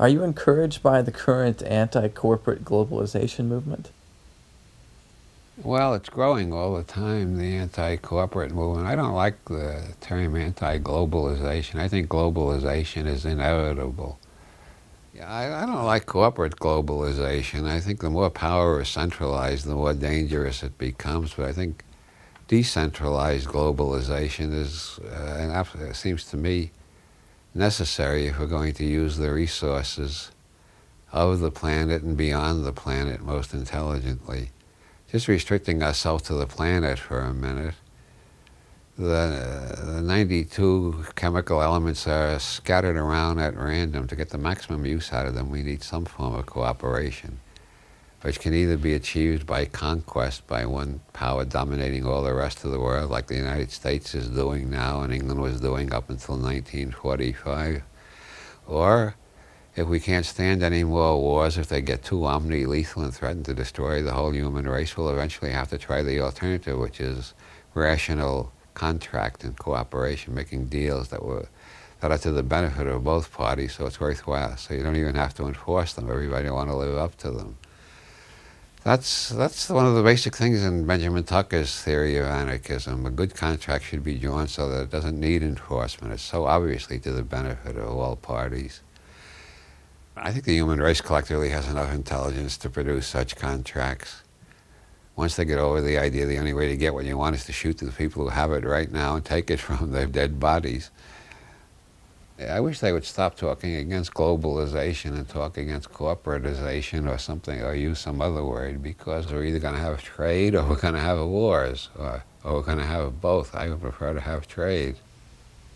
Are you encouraged by the current anti-corporate globalization movement? Well, it's growing all the time, the anti-corporate movement. I don't like the term anti-globalization. I think globalization is inevitable. Yeah, I don't like corporate globalization. I think the more power is centralized, the more dangerous it becomes. But I think decentralized globalization is, it seems to me, necessary if we're going to use the resources of the planet and beyond the planet most intelligently. Just restricting ourselves to the planet for a minute, the 92 chemical elements are scattered around at random. To get the maximum use out of them, we need some form of cooperation, which can either be achieved by conquest, by one power dominating all the rest of the world, like the United States is doing now and England was doing up until 1945, or if we can't stand any more wars, if they get too omni-lethal and threaten to destroy the whole human race, we'll eventually have to try the alternative, which is rational contract and cooperation, making deals that are to the benefit of both parties, so it's worthwhile. So you don't even have to enforce them. Everybody will want to live up to them. That's one of the basic things in Benjamin Tucker's theory of anarchism. A good contract should be drawn so that it doesn't need enforcement. It's so obviously to the benefit of all parties. I think the human race collectively has enough intelligence to produce such contracts. Once they get over the idea the only way to get what you want is to shoot the people who have it right now and take it from their dead bodies. I wish they would stop talking against globalization and talk against corporatization or something, or use some other word, because we're either going to have trade or we're going to have wars, or we're going to have both. I would prefer to have trade.